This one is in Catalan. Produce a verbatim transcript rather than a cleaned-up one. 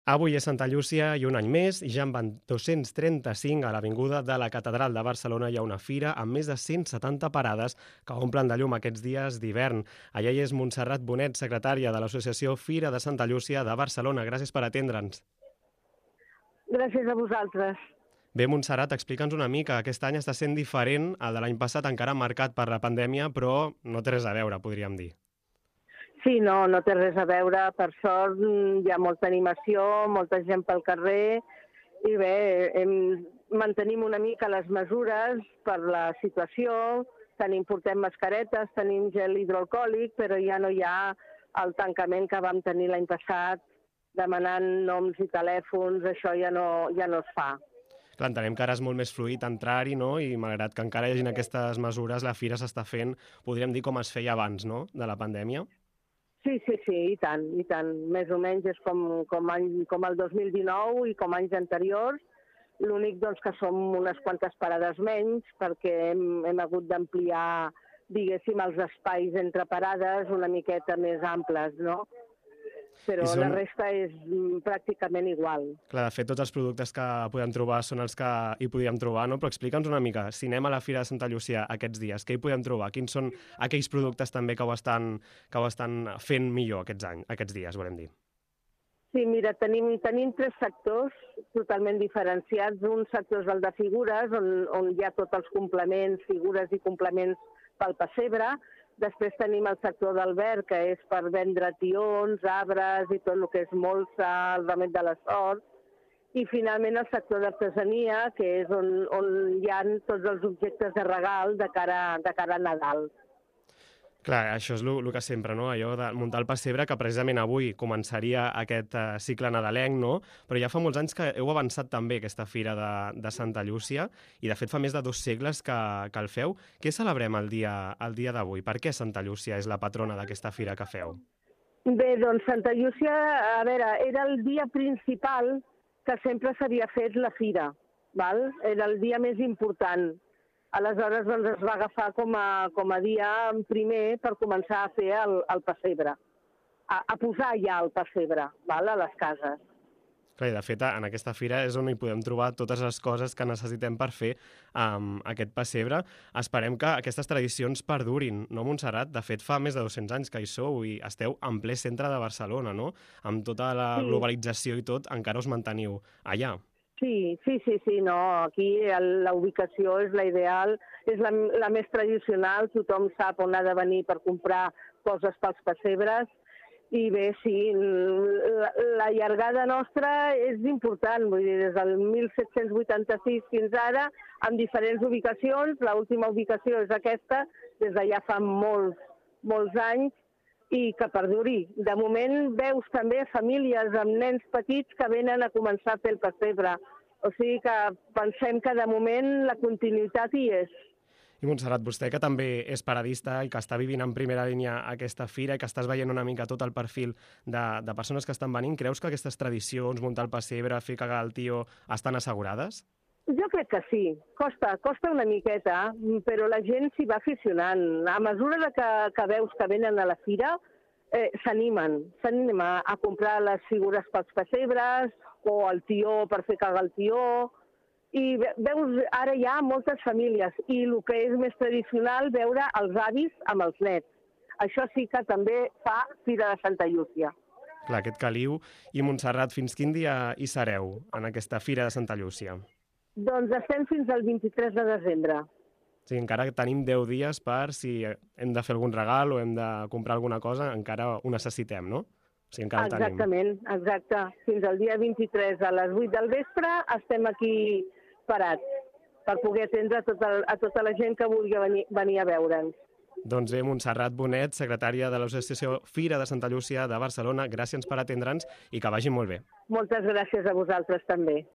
Avui és Santa Llúcia i un any més, i ja en van dos-cents trenta-cinc a l'Avinguda de la Catedral de Barcelona hi ha una fira amb més de cent setanta parades que omplen de llum aquests dies d'hivern. Allà hi és Montserrat Bonet, secretària de l'Associació Fira de Santa Llúcia de Barcelona. Gràcies per atendre'ns. Gràcies a vosaltres. Bé, Montserrat, explica'ns una mica. Aquest any està sent diferent al de l'any passat, encara marcat per la pandèmia, però no té res a veure, podríem dir. Sí, no, no té res a veure. Per sort hi ha molta animació, molta gent pel carrer i bé, hem, mantenim una mica les mesures per la situació. Tenim, portem mascaretes, tenim gel hidroalcohòlic, però ja no hi ha el tancament que vam tenir l'any passat demanant noms i telèfons. Això ja no, ja no es fa. Clar, entenem que ara és molt més fluid entrar-hi, no? I malgrat que encara hi hagin aquestes mesures, la fira s'està fent, podríem dir, com es feia abans, no?, de la pandèmia. Sí, sí, sí, i tant, i tant. Més o menys és com, com, any, com el dos mil dinou i com anys anteriors. L'únic doncs, que som unes quantes parades menys perquè hem, hem hagut d'ampliar, diguéssim, els espais entre parades una miqueta més amples, no? Però són... la resta és pràcticament igual. Clar, de fet, tots els productes que podem trobar són els que hi podíem trobar, no? Però explica'ns una mica, si anem a la Fira de Santa Llúcia aquests dies, què hi podem trobar? Quins són aquells productes també que ho estan, que ho estan fent millor aquests anys, aquests dies, volem dir? Sí, mira, tenim, tenim tres sectors totalment diferenciats. Un sector és el de figures, on, on hi ha tots els complements, figures i complements pel pessebre. Després tenim el sector del verd, que és per vendre tions, arbres i tot el que és molsa, el remet de la sort. I finalment el sector d'artesania, que és on, on hi ha tots els objectes de regal de cara, de cara a Nadal. Clar, això és el que sempre, no? Allò de muntar el pessebre, que precisament avui començaria aquest uh, cicle nadalenc, no? Però ja fa molts anys que heu avançat també aquesta fira de, de Santa Llúcia, i de fet fa més de dos segles que, que el feu. Què celebrem el dia, el dia d'avui? Per què Santa Llúcia és la patrona d'aquesta fira que feu? Bé, doncs Santa Llúcia, a veure, era el dia principal que sempre s'havia fet la fira, val? Era el dia més important. Aleshores doncs, es va agafar com a, com a dia primer per començar a fer el, el pessebre, a, a posar ja el pessebre, val, a les cases. Clar, i de fet, en aquesta fira és on hi podem trobar totes les coses que necessitem per fer um, aquest pessebre. Esperem que aquestes tradicions perdurin, no, Montserrat? De fet, fa més de dos-cents anys que hi sou i esteu en ple centre de Barcelona, no? Amb tota la Sí. globalització i tot, encara us manteniu allà. Sí, sí, sí, sí, no, aquí el, la ubicació és la ideal, és la, la més tradicional, tothom sap on ha de venir per comprar coses pels pessebres, i bé, sí, la, la llargada nostra és important, vull dir, des del mil set-cents vuitanta-sis fins ara, amb diferents ubicacions, l'última ubicació és aquesta, des de ja fa molts, molts anys, i que perduri. De moment veus també famílies amb nens petits que venen a començar a fer el pessebre. O sigui que pensem que de moment la continuïtat hi és. I Montserrat, vostè que també és paradista i que està vivint en primera línia aquesta fira i que estàs veient una mica tot el perfil de, de persones que estan venint, creus que aquestes tradicions, muntar el pessebre, fer cagar el tio, estan assegurades? Jo crec que sí. Costa, costa una miqueta, però la gent s'hi va aficionant. A mesura que, que veus que venen a la fira, eh, s'animen. S'animen a, a comprar les figures pels pessebres o el tió per fer cagar el tió. I veus, ara hi ha moltes famílies i el que és més tradicional, veure els avis amb els nets. Això sí que també fa Fira de Santa Llúcia. Clar, aquest caliu. I Montserrat, fins quin dia hi sereu en aquesta Fira de Santa Llúcia? Doncs estem fins al vint-i-tres de desembre. Sí, encara tenim deu dies per si hem de fer algun regal o hem de comprar alguna cosa, encara ho necessitem, no? O sigui, encara Exactament, tenim. exacte. Fins al dia vint-i-tres a les vuit del vespre estem aquí parats per poder atendre a tota, a tota la gent que vulgui venir, venir a veure'ns. Doncs bé, Montserrat Bonet, secretària de l'Associació Fira de Santa Llúcia de Barcelona, gràcies per atendre'ns i que vagi molt bé. Moltes gràcies a vosaltres també.